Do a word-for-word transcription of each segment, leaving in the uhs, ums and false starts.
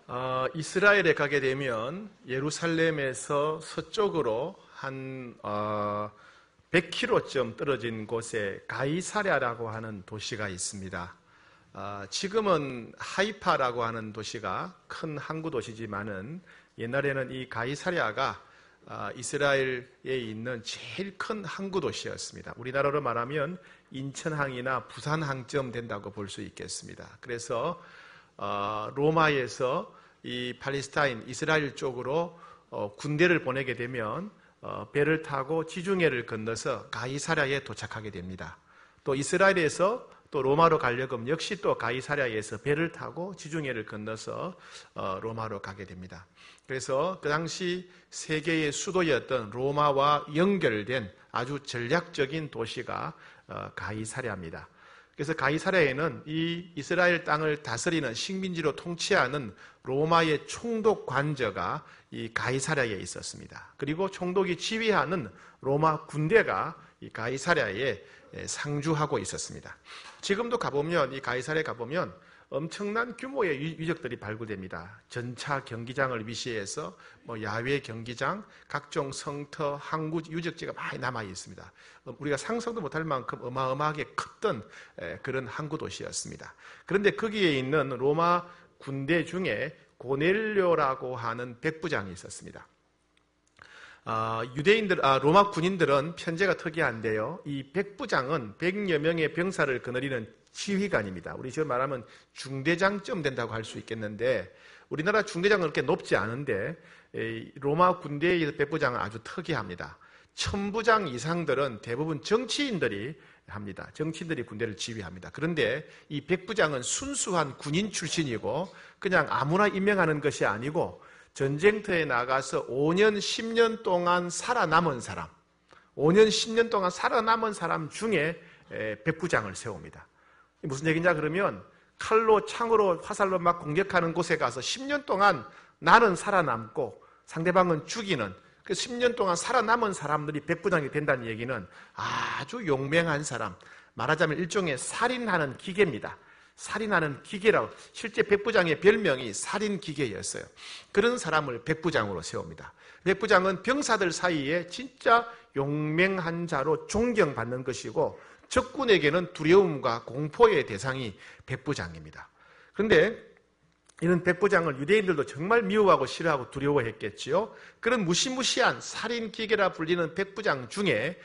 어, 이스라엘에 가게 되면 예루살렘에서 서쪽으로 한 어, 백 킬로미터쯤 떨어진 곳에 가이사랴라고 하는 도시가 있습니다. 어, 지금은 하이파라고 하는 도시가 큰 항구 도시지만은 옛날에는 이 가이사랴가 어, 이스라엘에 있는 제일 큰 항구 도시였습니다. 우리나라로 말하면 인천항이나 부산항쯤 된다고 볼 수 있겠습니다. 그래서 어, 로마에서 이 팔레스타인, 이스라엘 쪽으로 어, 군대를 보내게 되면 어, 배를 타고 지중해를 건너서 가이사랴에 도착하게 됩니다. 또 이스라엘에서 또 로마로 가려고 하면 역시 또 가이사랴에서 배를 타고 지중해를 건너서 어, 로마로 가게 됩니다. 그래서 그 당시 세계의 수도였던 로마와 연결된 아주 전략적인 도시가 어, 가이사랴입니다. 그래서 가이사랴에는 이 이스라엘 땅을 다스리는 식민지로 통치하는 로마의 총독 관저가 이 가이사랴에 있었습니다. 그리고 총독이 지휘하는 로마 군대가 이 가이사랴에 상주하고 있었습니다. 지금도 가보면 이 가이사랴에 가보면 엄청난 규모의 유적들이 발굴됩니다. 전차 경기장을 위시해서 뭐 야외 경기장, 각종 성터, 항구 유적지가 많이 남아 있습니다. 우리가 상상도 못할 만큼 어마어마하게 컸던 그런 항구 도시였습니다. 그런데 거기에 있는 로마 군대 중에 고넬료라고 하는 백부장이 있었습니다. 아, 유대인들, 아, 로마 군인들은 편제가 특이한데요. 이 백부장은 백여 명의 병사를 거느리는 지휘관입니다. 우리 지금 말하면 중대장쯤 된다고 할 수 있겠는데, 우리나라 중대장은 그렇게 높지 않은데 로마 군대의 백부장은 아주 특이합니다. 천부장 이상들은 대부분 정치인들이 합니다. 정치인들이 군대를 지휘합니다. 그런데 이 백부장은 순수한 군인 출신이고 그냥 아무나 임명하는 것이 아니고 전쟁터에 나가서 오 년, 십 년 동안 살아남은 사람, 오 년, 십 년 동안 살아남은 사람 중에 백부장을 세웁니다. 무슨 얘기냐 그러면 칼로, 창으로, 화살로 막 공격하는 곳에 가서 십 년 동안 나는 살아남고 상대방은 죽이는 그 십 년 동안 살아남은 사람들이 백부장이 된다는 얘기는 아주 용맹한 사람, 말하자면 일종의 살인하는 기계입니다. 살인하는 기계라고, 실제 백부장의 별명이 살인기계였어요. 그런 사람을 백부장으로 세웁니다. 백부장은 병사들 사이에 진짜 용맹한 자로 존경받는 것이고 적군에게는 두려움과 공포의 대상이 백부장입니다. 그런데 이런 백부장을 유대인들도 정말 미워하고 싫어하고 두려워했겠지요. 그런 무시무시한 살인기계라 불리는 백부장 중에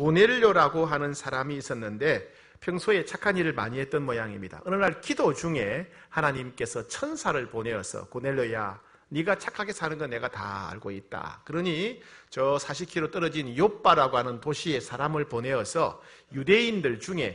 고넬료라고 하는 사람이 있었는데 평소에 착한 일을 많이 했던 모양입니다. 어느 날 기도 중에 하나님께서 천사를 보내어서 고넬료야, 네가 착하게 사는 건 내가 다 알고 있다. 그러니 저 사십 킬로미터 떨어진 욥바라고 하는 도시에 사람을 보내어서 유대인들 중에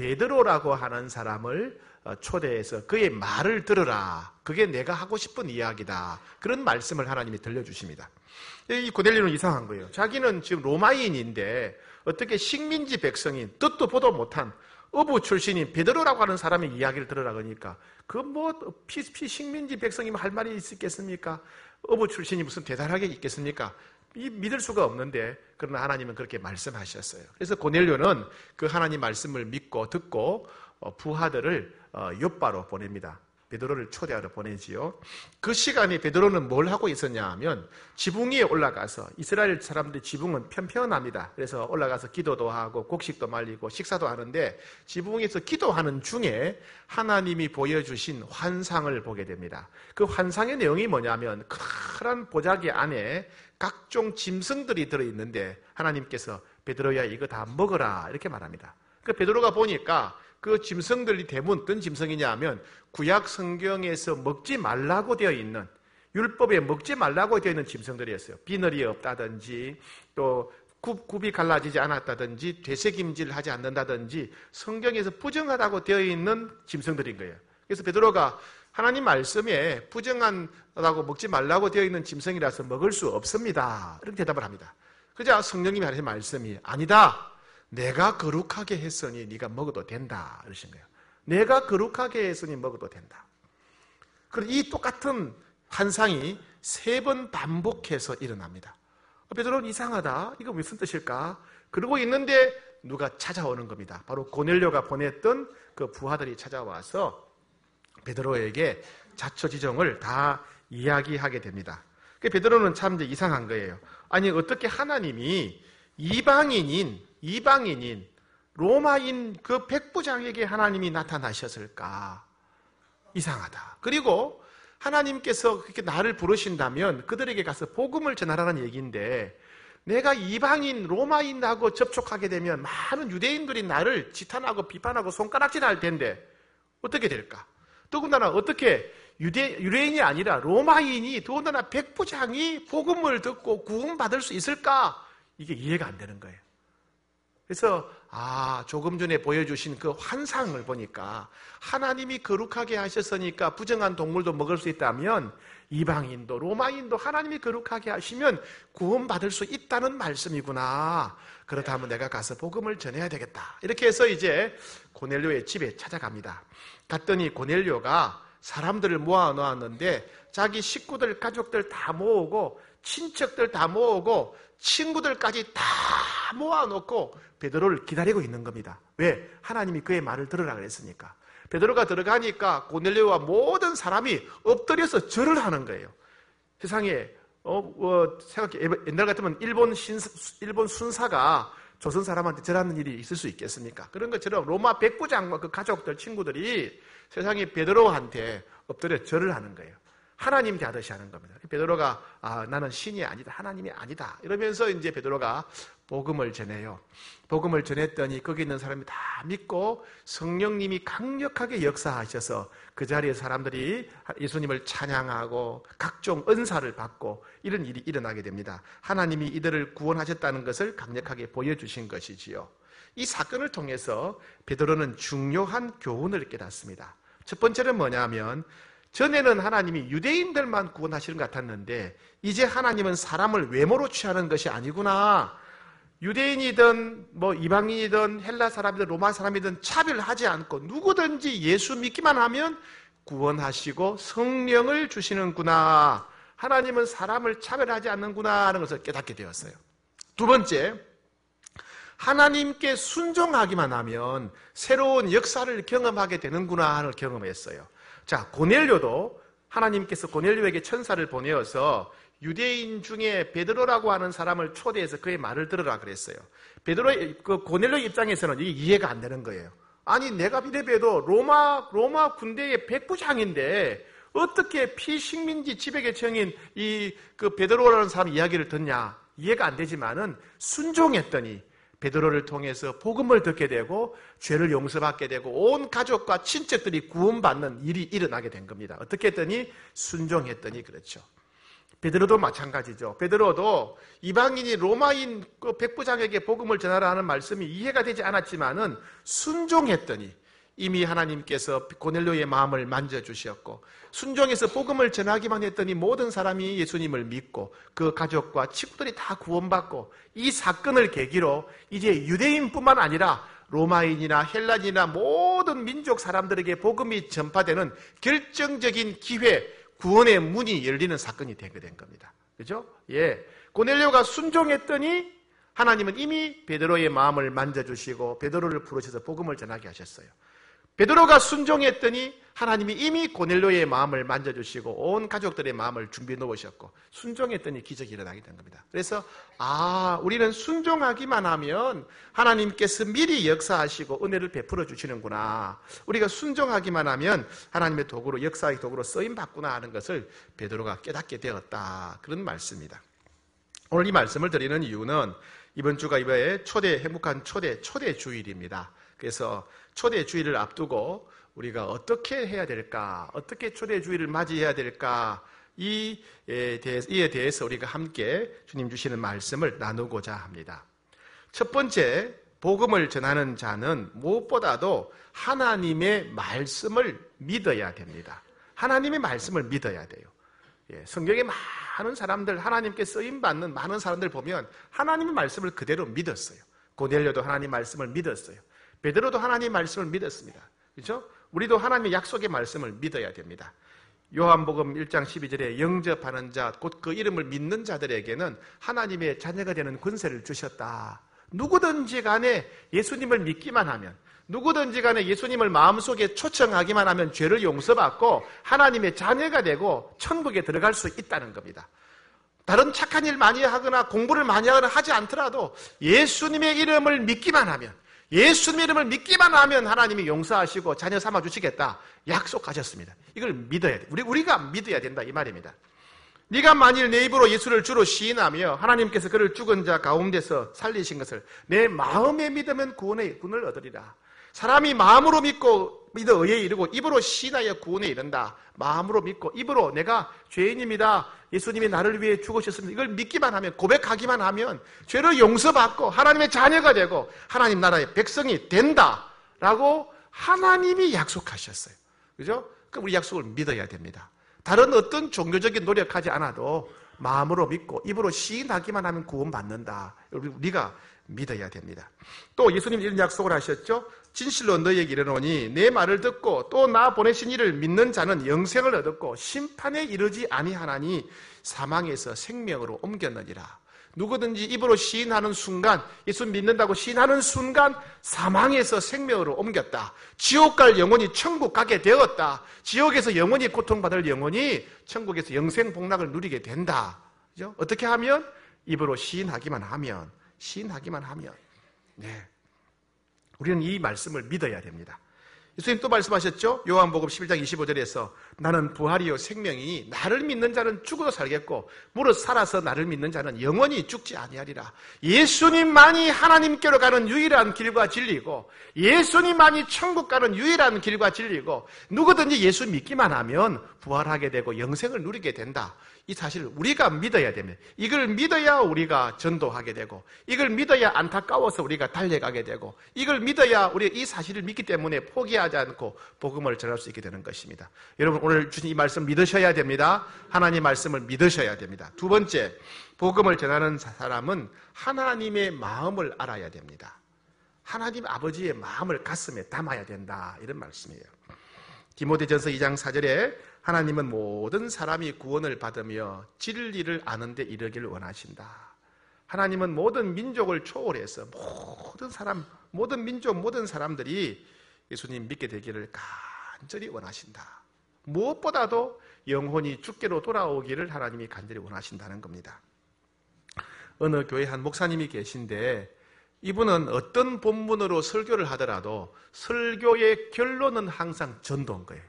베드로라고 하는 사람을 초대해서 그의 말을 들으라. 그게 내가 하고 싶은 이야기다. 그런 말씀을 하나님이 들려주십니다. 이 고넬료는 이상한 거예요. 자기는 지금 로마인인데 어떻게 식민지 백성인, 뜻도 보도 못한 어부 출신인 베드로라고 하는 사람의 이야기를 들으라 그러니까 그 뭐 피스피 식민지 백성이면 할 말이 있겠습니까? 어부 출신이 무슨 대단하게 있겠습니까? 이 믿을 수가 없는데 그러나 하나님은 그렇게 말씀하셨어요. 그래서 고넬료는 그 하나님 말씀을 믿고 듣고 부하들을 욥바로 보냅니다. 베드로를 초대하러 보내지요. 그 시간에 베드로는 뭘 하고 있었냐 하면 지붕 위에 올라가서, 이스라엘 사람들의 지붕은 편편합니다. 그래서 올라가서 기도도 하고 곡식도 말리고 식사도 하는데 지붕 위에서 기도하는 중에 하나님이 보여주신 환상을 보게 됩니다. 그 환상의 내용이 뭐냐면 커다란 보자기 안에 각종 짐승들이 들어있는데 하나님께서 베드로야 이거 다 먹어라 이렇게 말합니다. 그 베드로가 보니까 그 짐승들이 대부분 어떤 짐승이냐 하면 구약 성경에서 먹지 말라고 되어 있는, 율법에 먹지 말라고 되어 있는 짐승들이었어요. 비늘이 없다든지 또 굽, 굽이 갈라지지 않았다든지 되새김질 하지 않는다든지 성경에서 부정하다고 되어 있는 짐승들인 거예요. 그래서 베드로가 하나님 말씀에 부정하다고 먹지 말라고 되어 있는 짐승이라서 먹을 수 없습니다. 이렇게 대답을 합니다. 그러자 성령님이 하신 말씀이 아니다. 내가 거룩하게 했으니 네가 먹어도 된다. 이러신 거예요. 내가 거룩하게 했으니 먹어도 된다. 그리고 이 똑같은 환상이 세 번 반복해서 일어납니다. 베드로는 이상하다. 이거 무슨 뜻일까? 그러고 있는데 누가 찾아오는 겁니다. 바로 고넬료가 보냈던 그 부하들이 찾아와서 베드로에게 자초지종을 다 이야기하게 됩니다. 베드로는 참 이제 이상한 거예요. 아니 어떻게 하나님이 이방인인 이방인인 로마인 그 백부장에게 하나님이 나타나셨을까? 이상하다. 그리고 하나님께서 그렇게 나를 부르신다면 그들에게 가서 복음을 전하라는 얘기인데 내가 이방인 로마인하고 접촉하게 되면 많은 유대인들이 나를 지탄하고 비판하고 손가락질할 텐데 어떻게 될까? 더군다나 어떻게 유대, 유대인이 아니라 로마인이 더군다나 백부장이 복음을 듣고 구원받을 수 있을까? 이게 이해가 안 되는 거예요. 그래서 아 조금 전에 보여주신 그 환상을 보니까 하나님이 거룩하게 하셨으니까 부정한 동물도 먹을 수 있다면 이방인도 로마인도 하나님이 거룩하게 하시면 구원받을 수 있다는 말씀이구나. 그렇다면 내가 가서 복음을 전해야 되겠다. 이렇게 해서 이제 고넬료의 집에 찾아갑니다. 갔더니 고넬료가 사람들을 모아놓았는데 자기 식구들 가족들 다 모으고 친척들 다 모으고 친구들까지 다 모아놓고 베드로를 기다리고 있는 겁니다. 왜? 하나님이 그의 말을 들으라 그랬으니까. 베드로가 들어가니까 고넬료와 모든 사람이 엎드려서 절을 하는 거예요. 세상에 어, 어, 생각해 옛날 같으면 일본 신 일본 순사가 조선 사람한테 절하는 일이 있을 수 있겠습니까? 그런 것처럼 로마 백부장과 그 가족들 친구들이 세상에 베드로한테 엎드려 절을 하는 거예요. 하나님 대하듯이 하는 겁니다. 베드로가 아, 나는 신이 아니다, 하나님이 아니다 이러면서 이제 베드로가 복음을 전해요. 복음을 전했더니 거기 있는 사람이 다 믿고 성령님이 강력하게 역사하셔서 그 자리에 사람들이 예수님을 찬양하고 각종 은사를 받고 이런 일이 일어나게 됩니다. 하나님이 이들을 구원하셨다는 것을 강력하게 보여주신 것이지요. 이 사건을 통해서 베드로는 중요한 교훈을 깨닫습니다. 첫 번째는 뭐냐면 전에는 하나님이 유대인들만 구원하시는 것 같았는데 이제 하나님은 사람을 외모로 취하는 것이 아니구나. 유대인이든 뭐 이방인이든 헬라 사람이든 로마 사람이든 차별하지 않고 누구든지 예수 믿기만 하면 구원하시고 성령을 주시는구나. 하나님은 사람을 차별하지 않는구나 하는 것을 깨닫게 되었어요. 두 번째, 하나님께 순종하기만 하면 새로운 역사를 경험하게 되는구나 하는 걸 경험했어요. 자, 고넬료도 하나님께서 고넬료에게 천사를 보내어서 유대인 중에 베드로라고 하는 사람을 초대해서 그의 말을 들으라 그랬어요. 베드로의 그 고넬료 입장에서는 이게 이해가 안 되는 거예요. 아니 내가 비례배도 로마 로마 군대의 백부장인데 어떻게 피식민지 지배계층인 이 그 베드로라는 사람 이야기를 듣냐 이해가 안 되지만은 순종했더니 베드로를 통해서 복음을 듣게 되고 죄를 용서받게 되고 온 가족과 친척들이 구원받는 일이 일어나게 된 겁니다. 어떻게 했더니 순종했더니 그렇죠. 베드로도 마찬가지죠. 베드로도 이방인이 로마인 그 백부장에게 복음을 전하라 하는 말씀이 이해가 되지 않았지만은 순종했더니 이미 하나님께서 고넬료의 마음을 만져주셨고 순종해서 복음을 전하기만 했더니 모든 사람이 예수님을 믿고 그 가족과 친구들이 다 구원받고 이 사건을 계기로 이제 유대인뿐만 아니라 로마인이나 헬란이나 모든 민족 사람들에게 복음이 전파되는 결정적인 기회, 구원의 문이 열리는 사건이 되게 된 겁니다. 그죠? 예. 고넬료가 순종했더니 하나님은 이미 베드로의 마음을 만져주시고 베드로를 부르셔서 복음을 전하게 하셨어요. 베드로가 순종했더니 하나님이 이미 고넬료의 마음을 만져주시고 온 가족들의 마음을 준비해 놓으셨고 순종했더니 기적이 일어나게 된 겁니다. 그래서 아 우리는 순종하기만 하면 하나님께서 미리 역사하시고 은혜를 베풀어 주시는구나. 우리가 순종하기만 하면 하나님의 도구로 역사의 도구로 쓰임받구나 하는 것을 베드로가 깨닫게 되었다. 그런 말씀입니다. 오늘 이 말씀을 드리는 이유는 이번 주가 이번에 초대 행복한 초대 초대 주일입니다. 그래서 초대 주일을 앞두고 우리가 어떻게 해야 될까? 어떻게 초대 주일을 맞이해야 될까? 이에 대해서, 이에 대해서 우리가 함께 주님 주시는 말씀을 나누고자 합니다. 첫 번째, 복음을 전하는 자는 무엇보다도 하나님의 말씀을 믿어야 됩니다. 하나님의 말씀을 믿어야 돼요. 예, 성경에 많은 사람들, 하나님께 쓰임받는 많은 사람들 보면 하나님의 말씀을 그대로 믿었어요. 고넬료도 하나님 말씀을 믿었어요. 베드로도 하나님 말씀을 믿었습니다. 그렇죠? 우리도 하나님의 약속의 말씀을 믿어야 됩니다. 요한복음 일 장 십이 절에 영접하는 자, 곧 그 이름을 믿는 자들에게는 하나님의 자녀가 되는 권세를 주셨다. 누구든지 간에 예수님을 믿기만 하면, 누구든지 간에 예수님을 마음속에 초청하기만 하면 죄를 용서받고 하나님의 자녀가 되고 천국에 들어갈 수 있다는 겁니다. 다른 착한 일 많이 하거나 공부를 많이 하거나 하지 않더라도 예수님의 이름을 믿기만 하면, 예수님의 이름을 믿기만 하면 하나님이 용서하시고 자녀 삼아 주시겠다 약속하셨습니다. 이걸 믿어야 돼. 우리, 우리가 믿어야 된다 이 말입니다. 네가 만일 내 입으로 예수를 주로 시인하며 하나님께서 그를 죽은 자 가운데서 살리신 것을 내 마음에 믿으면 구원의 구원을 얻으리라. 사람이 마음으로 믿고 믿어 의에 이르고 입으로 시인하여 구원에 이른다. 마음으로 믿고 입으로 내가 죄인입니다, 예수님이 나를 위해 죽으셨습니다, 이걸 믿기만 하면, 고백하기만 하면 죄를 용서받고 하나님의 자녀가 되고 하나님 나라의 백성이 된다라고 하나님이 약속하셨어요. 그죠? 그럼 우리 약속을 믿어야 됩니다. 다른 어떤 종교적인 노력하지 않아도 마음으로 믿고 입으로 시인하기만 하면 구원받는다. 우리가 믿어야 됩니다. 또 예수님이 이런 약속을 하셨죠. 진실로 너희에게 이르노니 내 말을 듣고 또 나 보내신 이를 믿는 자는 영생을 얻었고 심판에 이르지 아니하나니 사망에서 생명으로 옮겼느니라. 누구든지 입으로 시인하는 순간, 예수 믿는다고 시인하는 순간 사망에서 생명으로 옮겼다. 지옥 갈 영혼이 천국 가게 되었다. 지옥에서 영원히 고통받을 영혼이 천국에서 영생 복락을 누리게 된다. 그죠? 어떻게 하면? 입으로 시인하기만 하면, 시인하기만 하면. 네. 우리는 이 말씀을 믿어야 됩니다. 예수님 또 말씀하셨죠? 요한복음 십일 장 이십오 절에서 나는 부활이요 생명이니 나를 믿는 자는 죽어도 살겠고 무릇 살아서 나를 믿는 자는 영원히 죽지 아니하리라. 예수님만이 하나님께로 가는 유일한 길과 진리고 예수님만이 천국 가는 유일한 길과 진리고 누구든지 예수 믿기만 하면 부활하게 되고 영생을 누리게 된다. 이 사실을 우리가 믿어야 됩니다. 이걸 믿어야 우리가 전도하게 되고 이걸 믿어야 안타까워서 우리가 달려가게 되고 이걸 믿어야 우리가 이 사실을 믿기 때문에 포기하지 않고 복음을 전할 수 있게 되는 것입니다. 여러분 오늘 주신 이 말씀 믿으셔야 됩니다. 하나님 말씀을 믿으셔야 됩니다. 두 번째, 복음을 전하는 사람은 하나님의 마음을 알아야 됩니다. 하나님 아버지의 마음을 가슴에 담아야 된다. 이런 말씀이에요. 디모데전서 이 장 사 절에 하나님은 모든 사람이 구원을 받으며 진리를 아는 데 이르기를 원하신다. 하나님은 모든 민족을 초월해서 모든 사람, 모든 민족, 모든 사람들이 예수님 믿게 되기를 간절히 원하신다. 무엇보다도 영혼이 주께로 돌아오기를 하나님이 간절히 원하신다는 겁니다. 어느 교회 한 목사님이 계신데 이분은 어떤 본문으로 설교를 하더라도 설교의 결론은 항상 전도인 거예요.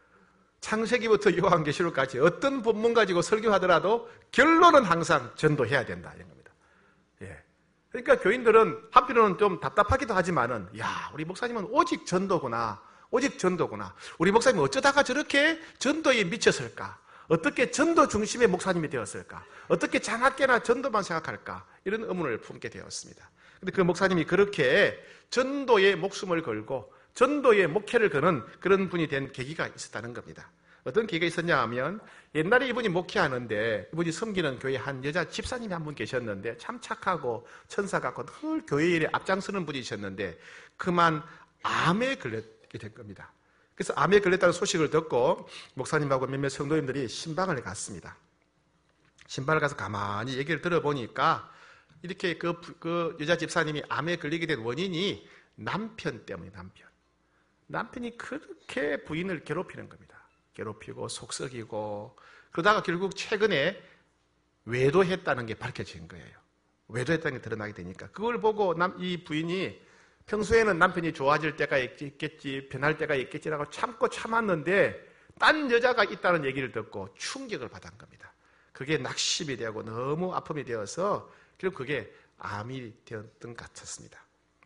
창세기부터 요한계시록까지 어떤 본문 가지고 설교하더라도 결론은 항상 전도해야 된다 이런 겁니다. 예. 그러니까 교인들은 한편으로는 좀 답답하기도 하지만은 야, 우리 목사님은 오직 전도구나. 오직 전도구나. 우리 목사님은 어쩌다가 저렇게 전도에 미쳤을까? 어떻게 전도 중심의 목사님이 되었을까? 어떻게 장학계나 전도만 생각할까? 이런 의문을 품게 되었습니다. 근데 그 목사님이 그렇게 전도에 목숨을 걸고 전도의 목회를 거는 그런 분이 된 계기가 있었다는 겁니다. 어떤 계기가 있었냐 하면 옛날에 이분이 목회하는데 이분이 섬기는 교회 한 여자 집사님이 한 분 계셨는데 참 착하고 천사 같고 늘 교회 일에 앞장서는 분이셨는데 그만 암에 걸렸게 된 겁니다. 그래서 암에 걸렸다는 소식을 듣고 목사님하고 몇몇 성도님들이 신방을 갔습니다. 신방을 가서 가만히 얘기를 들어보니까 이렇게 그, 그 여자 집사님이 암에 걸리게 된 원인이 남편 때문에 남편. 남편이 그렇게 부인을 괴롭히는 겁니다. 괴롭히고 속썩이고 그러다가 결국 최근에 외도했다는 게 밝혀진 거예요. 외도했다는 게 드러나게 되니까 그걸 보고 남, 이 부인이 평소에는 남편이 좋아질 때가 있겠지, 변할 때가 있겠지라고 참고 참았는데 딴 여자가 있다는 얘기를 듣고 충격을 받은 겁니다. 그게 낙심이 되고 너무 아픔이 되어서 결국 그게 암이 되었던 것 같았습니다.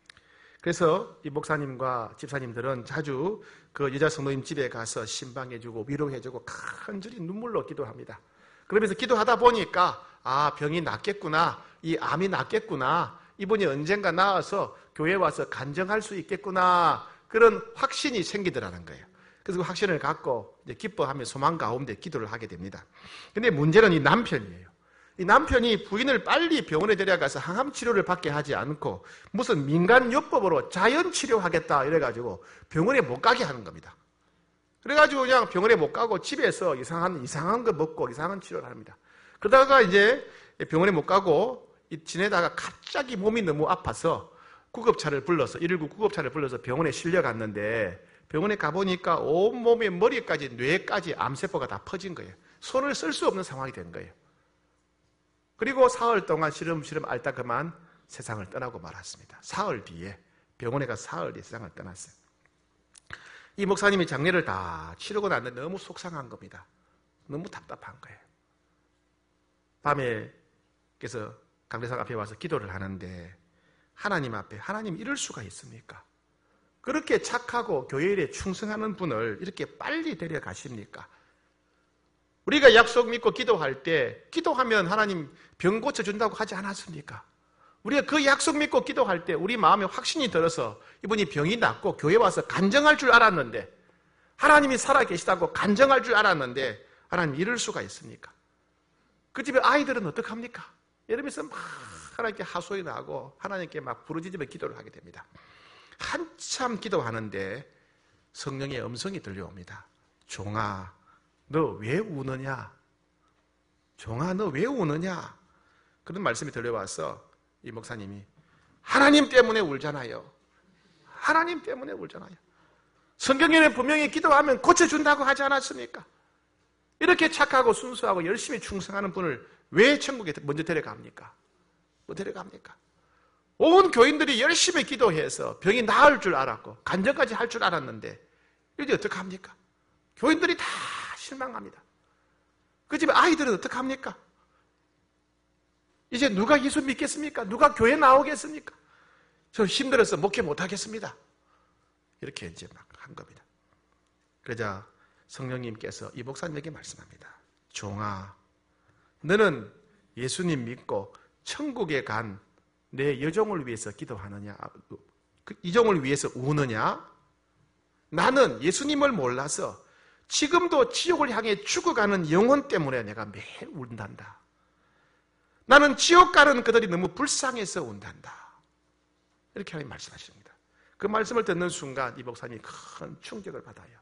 그래서 이 목사님과 집사님들은 자주 그 여자 성도님 집에 가서 신방해주고 위로해주고 간절히 눈물로 기도합니다. 그러면서 기도하다 보니까 아, 병이 낫겠구나, 이 암이 낫겠구나, 이분이 언젠가 나아서 교회에 와서 간증할 수 있겠구나, 그런 확신이 생기더라는 거예요. 그래서 그 확신을 갖고 이제 기뻐하며 소망 가운데 기도를 하게 됩니다. 근데 문제는 이 남편이에요. 이 남편이 부인을 빨리 병원에 데려가서 항암 치료를 받게 하지 않고 무슨 민간요법으로 자연 치료하겠다 이래가지고 병원에 못 가게 하는 겁니다. 그래가지고 그냥 병원에 못 가고 집에서 이상한 이상한 거 먹고 이상한 치료를 합니다. 그러다가 이제 병원에 못 가고 지내다가 갑자기 몸이 너무 아파서 구급차를 불러서 일일구 구급차를 불러서 병원에 실려갔는데 병원에 가보니까 온몸에 머리까지 뇌까지 암세포가 다 퍼진 거예요. 손을 쓸 수 없는 상황이 된 거예요. 그리고 사흘 동안 시름시름 앓다 그만 세상을 떠나고 말았습니다. 사흘 뒤에 병원에 가서 사흘 뒤에 세상을 떠났어요. 이 목사님이 장례를 다 치르고 났는데 너무 속상한 겁니다. 너무 답답한 거예요. 밤에 그래서 강대상 앞에 와서 기도를 하는데 하나님 앞에 하나님 이럴 수가 있습니까? 그렇게 착하고 교회 일에 충성하는 분을 이렇게 빨리 데려가십니까? 우리가 약속 믿고 기도할 때 기도하면 하나님 병 고쳐준다고 하지 않았습니까? 우리가 그 약속 믿고 기도할 때 우리 마음에 확신이 들어서 이분이 병이 낫고 교회 와서 간증할 줄 알았는데 하나님이 살아계시다고 간증할 줄 알았는데 하나님 이럴 수가 있습니까? 그 집에 아이들은 어떡합니까? 이러면서 막 하나님께 하소연이 나고 하나님께 막 부르짖으며 기도를 하게 됩니다. 한참 기도하는데 성령의 음성이 들려옵니다. 종아, 너 왜 우느냐? 종아, 너 왜 우느냐? 그런 말씀이 들려와서 이 목사님이 하나님 때문에 울잖아요. 하나님 때문에 울잖아요. 성경에는 분명히 기도하면 고쳐준다고 하지 않았습니까? 이렇게 착하고 순수하고 열심히 충성하는 분을 왜 천국에 먼저 데려갑니까? 뭐 데려갑니까? 온 교인들이 열심히 기도해서 병이 나을 줄 알았고 간증까지 할 줄 알았는데 이제 어떡합니까? 교인들이 다 실망합니다. 그 집에 아이들은 어떡합니까? 이제 누가 예수 믿겠습니까? 누가 교회 나오겠습니까? 저 힘들어서 목회 못하겠습니다. 이렇게 이제 막 한 겁니다. 그러자 성령님께서 이 목사님에게 말씀합니다. 종아, 너는 예수님 믿고 천국에 간 내 여종을 위해서 기도하느냐? 이 종을 위해서 우느냐? 나는 예수님을 몰라서 지금도 지옥을 향해 죽어가는 영혼 때문에 내가 매일 운단다. 나는 지옥 가는 그들이 너무 불쌍해서 운단다. 이렇게 하나님 말씀하십니다. 그 말씀을 듣는 순간 이 목사님이 큰 충격을 받아요.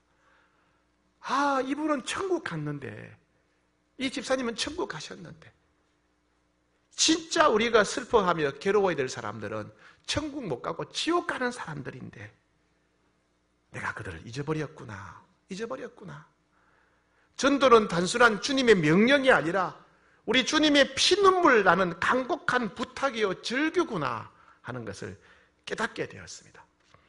아, 이분은 천국 갔는데, 이 집사님은 천국 가셨는데, 진짜 우리가 슬퍼하며 괴로워야 될 사람들은 천국 못 가고 지옥 가는 사람들인데 내가 그들을 잊어버렸구나. 잊어버렸구나. 전도는 단순한 주님의 명령이 아니라 우리 주님의 피눈물 나는 간곡한 부탁이요 절규구나 하는 것을 깨닫게 되었습니다.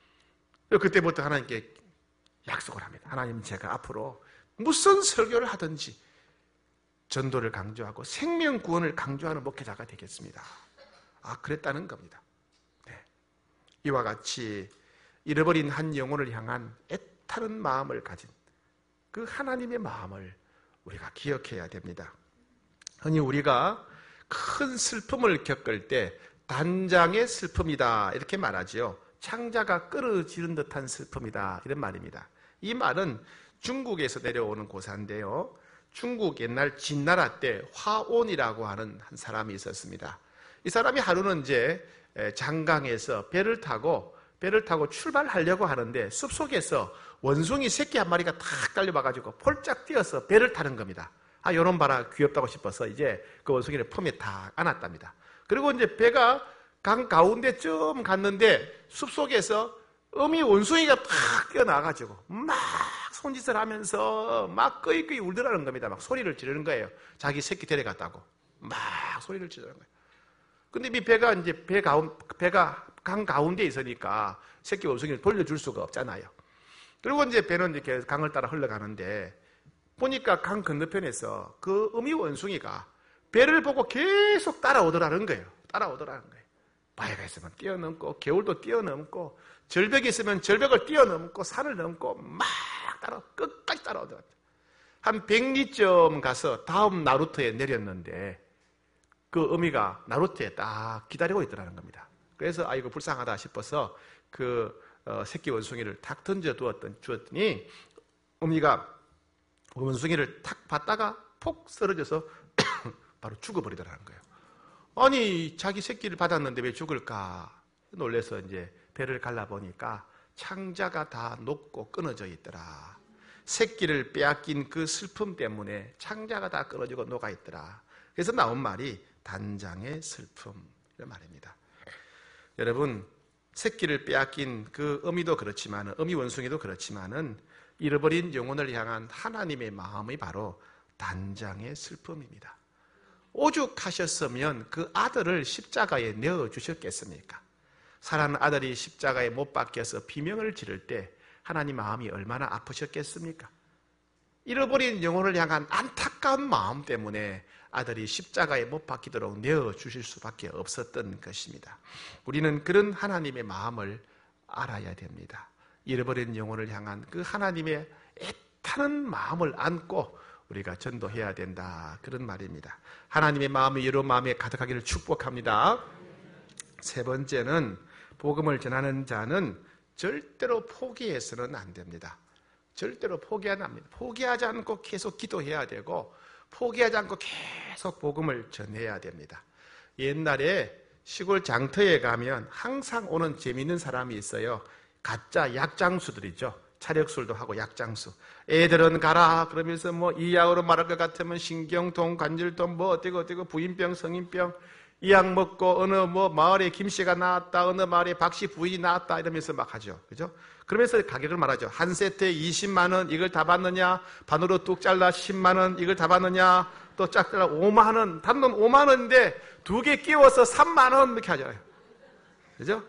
그때부터 하나님께 약속을 합니다. 하나님, 제가 앞으로 무슨 설교를 하든지 전도를 강조하고 생명 구원을 강조하는 목회자가 되겠습니다. 아, 그랬다는 겁니다. 네. 이와 같이 잃어버린 한 영혼을 향한 애타는 마음을 가진 그 하나님의 마음을 우리가 기억해야 됩니다. 흔히 우리가 큰 슬픔을 겪을 때 단장의 슬픔이다 이렇게 말하지요. 창자가 끊어지는 듯한 슬픔이다 이런 말입니다. 이 말은 중국에서 내려오는 고사인데요. 중국 옛날 진나라 때 화온이라고 하는 한 사람이 있었습니다. 이 사람이 하루는 이제 장강에서 배를 타고 배를 타고 출발하려고 하는데 숲속에서 원숭이 새끼 한 마리가 탁 달려와가지고 폴짝 뛰어서 배를 타는 겁니다. 아, 요런 봐라 귀엽다고 싶어서 이제 그 원숭이를 품에 탁 안았답니다. 그리고 이제 배가 강 가운데쯤 갔는데 숲속에서 어미 원숭이가 탁 뛰어나와가지고 막 손짓을 하면서 막 끄이끄이 울더라는 겁니다. 막 소리를 지르는 거예요. 자기 새끼 데려갔다고. 막 소리를 지르는 거예요. 근데 이 배가 이제 배 가운, 배가 강 가운데 있으니까 새끼 원숭이를 돌려줄 수가 없잖아요. 그리고 이제 배는 이렇게 강을 따라 흘러가는데 보니까 강 건너편에서 그 어미 원숭이가 배를 보고 계속 따라오더라는 거예요. 따라오더라는 거예요. 바위가 있으면 뛰어넘고 겨울도 뛰어넘고 절벽이 있으면 절벽을 뛰어넘고 산을 넘고 막 따라 끝까지 따라오더라고요. 한 백 리쯤 가서 다음 나루터에 내렸는데 그 어미가 나루터에 딱 기다리고 있더라는 겁니다. 그래서 아이고 불쌍하다 싶어서 그 어, 새끼 원숭이를 탁 던져 두었던, 주었더니 어미가 원숭이를 탁 봤다가 폭 쓰러져서 바로 죽어버리더라는 거예요. 아니 자기 새끼를 받았는데 왜 죽을까 놀래서 이제 배를 갈라보니까 창자가 다 녹고 끊어져 있더라. 새끼를 빼앗긴 그 슬픔 때문에 창자가 다 끊어지고 녹아 있더라. 그래서 나온 말이 단장의 슬픔 이런 말입니다. 여러분, 새끼를 빼앗긴 그 어미도 그렇지만, 어미 원숭이도 그렇지만은 잃어버린 영혼을 향한 하나님의 마음이 바로 단장의 슬픔입니다. 오죽하셨으면 그 아들을 십자가에 내어 주셨겠습니까? 사랑하는 아들이 십자가에 못 박혀서 비명을 지를 때 하나님 마음이 얼마나 아프셨겠습니까? 잃어버린 영혼을 향한 안타까운 마음 때문에 아들이 십자가에 못 박히도록 내어 주실 수밖에 없었던 것입니다. 우리는 그런 하나님의 마음을 알아야 됩니다. 잃어버린 영혼을 향한 그 하나님의 애타는 마음을 안고 우리가 전도해야 된다, 그런 말입니다. 하나님의 마음이 여러분 마음에 가득하기를 축복합니다. 세 번째는 복음을 전하는 자는 절대로 포기해서는 안 됩니다. 절대로 포기하면 안 됩니다. 포기하지 않고 계속 기도해야 되고 포기하지 않고 계속 복음을 전해야 됩니다. 옛날에 시골 장터에 가면 항상 오는 재미있는 사람이 있어요. 가짜 약장수들이죠. 차력술도 하고 약장수. 애들은 가라 그러면서 뭐 이약으로 말할 것 같으면 신경통, 관절통, 뭐 어때고 어때고 부인병, 성인병, 이 약 먹고 어느 뭐 마을에 김씨가 나왔다, 어느 마을에 박씨 부인이 나왔다 이러면서 막 하죠. 그죠? 그러면서 가격을 말하죠. 한 세트에 이십만 원, 이걸 다 받느냐? 반으로 뚝 잘라 십만 원, 이걸 다 받느냐? 또 짝 잘라 오만 원, 단돈 오만 원인데 두 개 끼워서 삼만 원 이렇게 하잖아요. 그죠?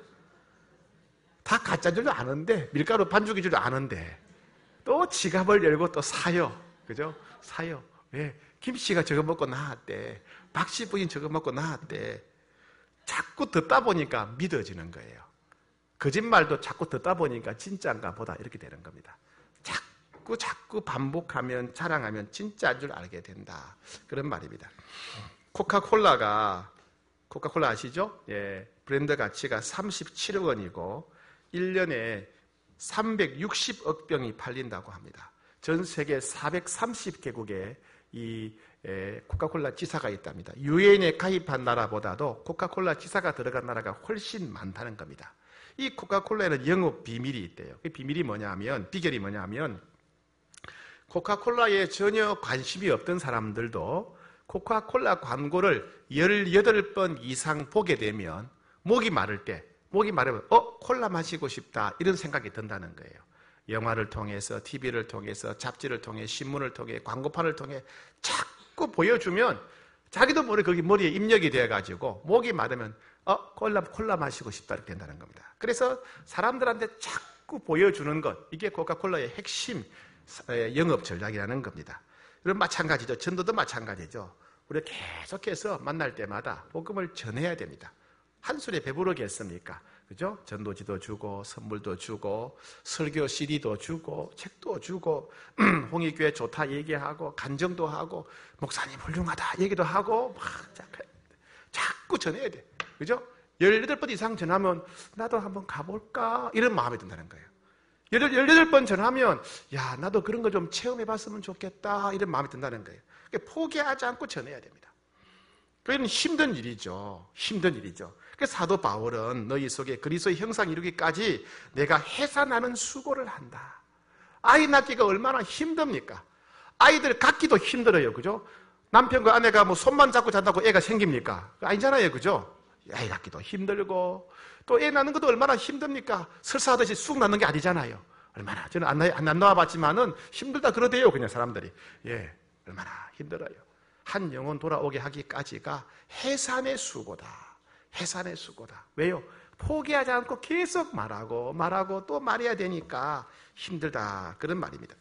다 가짜인 줄 아는데, 밀가루 반죽인 줄 아는데 또 지갑을 열고 또 사요. 그죠? 사요. 왜? 김씨가 저거 먹고 나왔대. 박씨 부인 저거 먹고 나왔대. 자꾸 듣다 보니까 믿어지는 거예요. 거짓말도 자꾸 듣다 보니까 진짜인가 보다 이렇게 되는 겁니다. 자꾸 자꾸 반복하면, 자랑하면 진짜인 줄 알게 된다, 그런 말입니다. 코카콜라가, 코카콜라 아시죠? 예, 브랜드 가치가 삼십칠억 원이고 일 년에 삼백육십억 병이 팔린다고 합니다. 전 세계 사백삼십 개국에 이 에, 코카콜라 지사가 있답니다. 유엔에 가입한 나라보다도 코카콜라 지사가 들어간 나라가 훨씬 많다는 겁니다. 이 코카콜라에는 영업 비밀이 있대요. 그 비밀이 뭐냐면, 비결이 뭐냐면, 코카콜라에 전혀 관심이 없던 사람들도 코카콜라 광고를 열여덟 번 이상 보게 되면 목이 마를 때, 목이 마르면 어? 콜라 마시고 싶다, 이런 생각이 든다는 거예요. 영화를 통해서, 티비를 통해서, 잡지를 통해, 신문을 통해, 광고판을 통해 자꾸 보여주면 자기도 모르게 거기 머리에 입력이 돼가지고 목이 마르면 어? 콜라, 콜라 마시고 싶다, 이렇게 된다는 겁니다. 그래서 사람들한테 자꾸 보여주는 것, 이게 코카콜라의 핵심 영업 전략이라는 겁니다. 이런 마찬가지죠. 전도도 마찬가지죠. 우리가 계속해서 만날 때마다 복음을 전해야 됩니다. 한 술에 배부르겠습니까? 그죠? 전도지도 주고, 선물도 주고, 설교 씨디도 주고, 책도 주고, 홍익교회 좋다 얘기하고, 간정도 하고, 목사님 훌륭하다 얘기도 하고, 막 자꾸 전해야 돼. 그죠? 열여덟 번 이상 전하면 나도 한번 가볼까? 이런 마음이 든다는 거예요. 열여덟 번 전하면 야, 나도 그런 거 좀 체험해봤으면 좋겠다, 이런 마음이 든다는 거예요. 그러니까 포기하지 않고 전해야 됩니다. 그건 힘든 일이죠. 힘든 일이죠. 그래서 사도 바울은 너희 속에 그리스도의 형상 이루기까지 내가 해산하는 수고를 한다. 아이 낳기가 얼마나 힘듭니까? 아이들 갖기도 힘들어요. 그죠? 남편과 아내가 뭐 손만 잡고 잔다고 애가 생깁니까? 아니잖아요. 그죠? 아이 낳기도 힘들고, 또 애 낳는 것도 얼마나 힘듭니까? 설사하듯이 쑥 낳는 게 아니잖아요. 얼마나, 저는 안, 안 낳아봤지만은 힘들다 그러대요, 그냥 사람들이. 예, 얼마나 힘들어요. 한 영혼 돌아오게 하기까지가 해산의 수고다. 해산의 수고다. 왜요? 포기하지 않고 계속 말하고 말하고 또 말해야 되니까 힘들다, 그런 말입니다.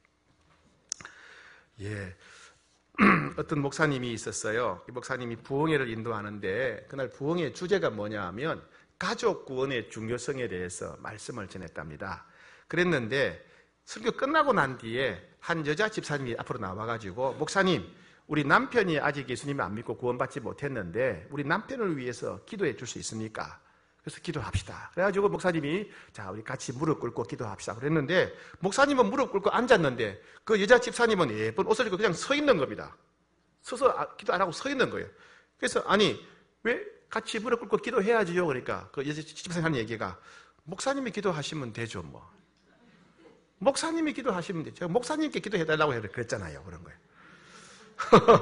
예. 어떤 목사님이 있었어요. 이 목사님이 부흥회를 인도하는데 그날 부흥회 주제가 뭐냐 하면 가족 구원의 중요성에 대해서 말씀을 전했답니다. 그랬는데 설교 끝나고 난 뒤에 한 여자 집사님이 앞으로 나와가지고, 목사님, 우리 남편이 아직 예수님을 안 믿고 구원받지 못했는데 우리 남편을 위해서 기도해 줄 수 있습니까? 그래서 기도합시다. 그래가지고 목사님이 자, 우리 같이 무릎 꿇고 기도합시다 그랬는데, 목사님은 무릎 꿇고 앉았는데 그 여자 집사님은 예쁜 옷을 입고 그냥 서 있는 겁니다. 서서 기도 안 하고 서 있는 거예요. 그래서 아니, 왜 같이 무릎 꿇고 기도해야지요? 그러니까 그 여자 집사님 하는 얘기가, 목사님이 기도하시면 되죠 뭐. 목사님이 기도하시면 되죠. 제가 목사님께 기도해달라고 해서 그랬잖아요. 그런 거예요.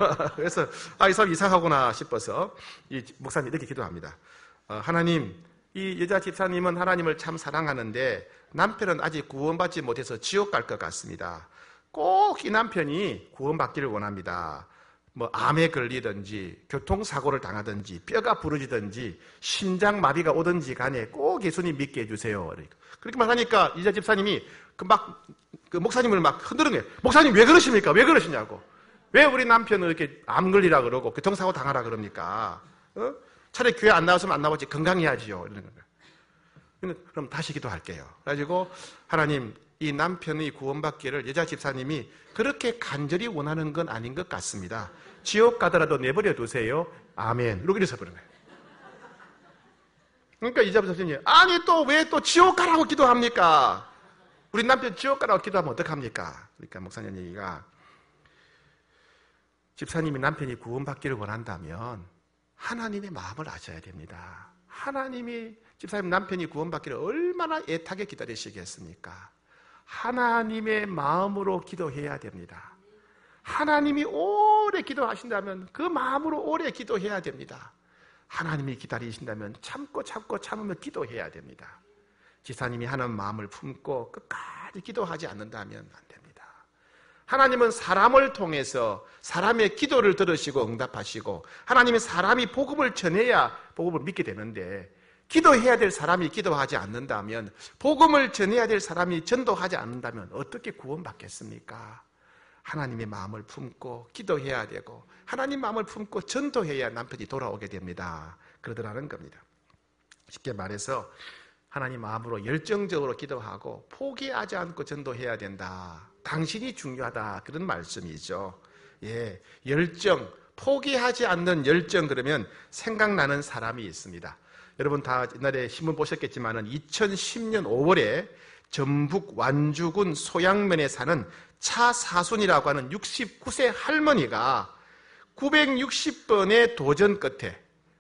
그래서 아, 이 사람 이상하구나 싶어서 이 목사님이 이렇게 기도합니다. 어, 하나님, 이 여자 집사님은 하나님을 참 사랑하는데 남편은 아직 구원받지 못해서 지옥 갈 것 같습니다. 꼭 이 남편이 구원받기를 원합니다. 뭐 암에 걸리든지 교통사고를 당하든지 뼈가 부러지든지 심장마비가 오든지 간에 꼭 예수님 믿게 해주세요. 그렇게 말하니까 이자 집사님이 그 막 그 목사님을 막 흔드는 거예요. 목사님 왜 그러십니까? 왜 그러시냐고. 왜 우리 남편은 이렇게 암 걸리라 그러고 교통사고 당하라 그럽니까? 어? 차라리 교회 안 나왔으면 안 나오지 건강해야지요. 이러는 거예요. 그럼 다시 기도할게요. 그래가지고 하나님 이 남편의 구원받기를 여자 집사님이 그렇게 간절히 원하는 건 아닌 것 같습니다. 지옥 가더라도 내버려 두세요. 아멘. 이렇게 해서 버린 거예요. 그러니까 이자 집사님이 아니 또 왜 또 지옥 가라고 기도합니까? 우리 남편 지옥 가라고 기도하면 어떡합니까? 그러니까 목사님 얘기가 집사님이 남편이 구원받기를 원한다면 하나님의 마음을 아셔야 됩니다. 하나님이 집사님 남편이 구원받기를 얼마나 애타게 기다리시겠습니까? 하나님의 마음으로 기도해야 됩니다. 하나님이 오래 기도하신다면 그 마음으로 오래 기도해야 됩니다. 하나님이 기다리신다면 참고 참고 참으며 기도해야 됩니다. 지사님이 하는 마음을 품고 끝까지 기도하지 않는다면 안 됩니다. 하나님은 사람을 통해서 사람의 기도를 들으시고 응답하시고 하나님은 사람이 복음을 전해야 복음을 믿게 되는데 기도해야 될 사람이 기도하지 않는다면 복음을 전해야 될 사람이 전도하지 않는다면 어떻게 구원받겠습니까? 하나님의 마음을 품고 기도해야 되고 하나님 마음을 품고 전도해야 남편이 돌아오게 됩니다. 그러더라는 겁니다. 쉽게 말해서 하나님 마음으로 열정적으로 기도하고 포기하지 않고 전도해야 된다. 당신이 중요하다. 그런 말씀이죠. 예, 열정, 포기하지 않는 열정 그러면 생각나는 사람이 있습니다. 여러분 다 옛날에 신문 보셨겠지만 이천십 년 오월에 전북 완주군 소양면에 사는 차사순이라고 하는 육십구 세 할머니가 구백육십 번의 도전 끝에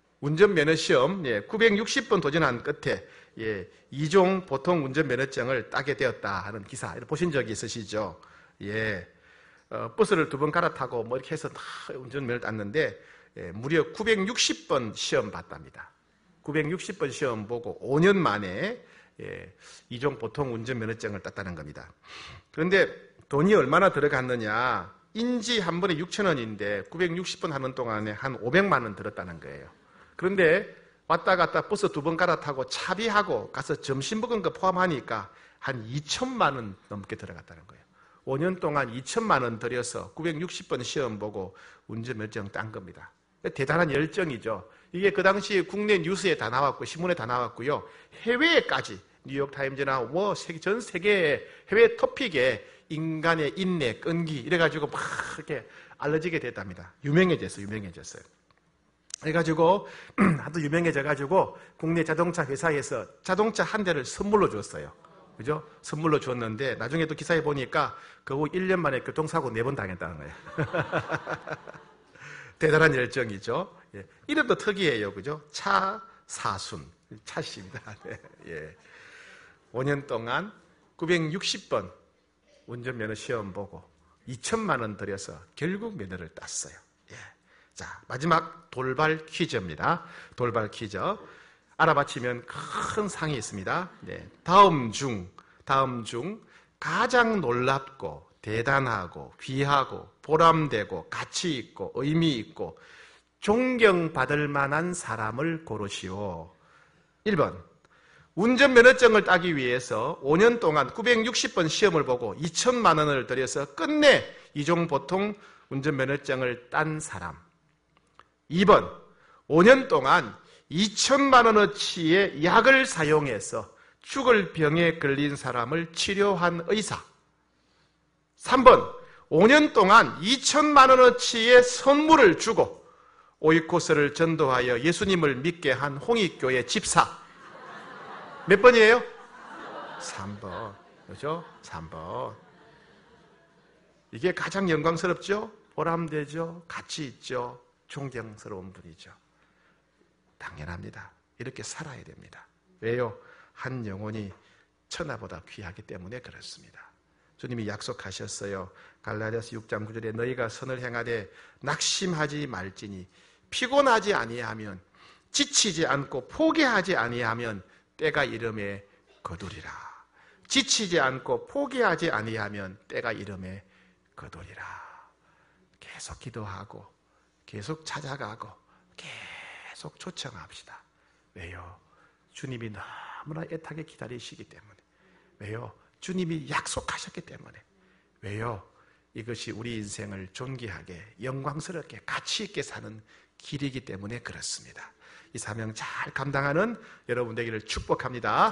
운전면허시험 예, 구백육십 번 도전한 끝에 예, 이종 보통 운전면허증을 따게 되었다 하는 기사 보신 적이 있으시죠? 예, 어, 버스를 두 번 갈아타고 뭐 이렇게 해서 다 운전면허를 땄는데 예, 무려 구백육십 번 시험 봤답니다. 구백육십 번 시험 보고 오 년 만에 예, 이종 보통 운전면허증을 땄다는 겁니다. 그런데 돈이 얼마나 들어갔느냐? 인지 한 번에 육천 원인데 구백육십 번 하는 동안에 한 오백만 원 들었다는 거예요. 그런데 왔다 갔다 버스 두 번 갈아타고 차비하고 가서 점심 먹은 거 포함하니까 한 이천만 원 넘게 들어갔다는 거예요. 오 년 동안 이천만 원 들여서 구백육십 번 시험 보고 운전면허증 딴 겁니다. 대단한 열정이죠. 이게 그 당시 국내 뉴스에 다 나왔고 신문에 다 나왔고요. 해외에까지 뉴욕타임즈나 뭐 전 세계의 해외 토픽에 인간의 인내, 끈기 이래가지고 막 이렇게 알려지게 됐답니다. 유명해졌어요. 유명해졌어요. 그래가지고 하도 유명해져가지고 국내 자동차 회사에서 자동차 한 대를 선물로 줬어요. 그죠? 선물로 줬는데 나중에 또 기사에 보니까 그 후 일 년 만에 교통사고 네 번 당했다는 거예요. 대단한 열정이죠. 예. 이름도 특이해요. 그죠? 차사순. 차씨입니다. 네. 예. 오 년 동안 구백육십 번 운전면허 시험 보고 이천만 원 들여서 결국 면허를 땄어요. 예. 자, 마지막 돌발 퀴즈입니다. 돌발 퀴즈. 알아맞히면 큰 상이 있습니다. 네. 다음 중, 다음 중 가장 놀랍고 대단하고 귀하고 보람되고 가치 있고 의미 있고 존경받을 만한 사람을 고르시오. 일 번. 운전면허증을 따기 위해서 오 년 동안 구백육십 번 시험을 보고 이천만 원을 들여서 끝내 이종 보통 운전면허증을 딴 사람. 이 번. 오 년 동안 이천만 원어치의 약을 사용해서 죽을 병에 걸린 사람을 치료한 의사. 삼 번. 오 년 동안 이천만 원어치의 선물을 주고 오이코스를 전도하여 예수님을 믿게 한 홍익교회 집사. 몇 번이에요? 삼 번. 그렇죠? 삼 번. 이게 가장 영광스럽죠? 보람되죠? 가치 있죠? 존경스러운 분이죠. 당연합니다. 이렇게 살아야 됩니다. 왜요? 한 영혼이 천하보다 귀하기 때문에 그렇습니다. 주님이 약속하셨어요. 갈라디아서 육 장 구 절에 너희가 선을 행하되 낙심하지 말지니 피곤하지 아니하면 지치지 않고 포기하지 아니하면 때가 이름에 거두리라. 지치지 않고 포기하지 아니하면 때가 이름에 거두리라. 계속 기도하고 계속 찾아가고 계속 초청합시다. 왜요? 주님이 너무나 애타게 기다리시기 때문에. 왜요? 주님이 약속하셨기 때문에. 왜요? 이것이 우리 인생을 존귀하게 영광스럽게 가치 있게 사는 길이기 때문에 그렇습니다. 이 사명 잘 감당하는 여러분 되기를 축복합니다.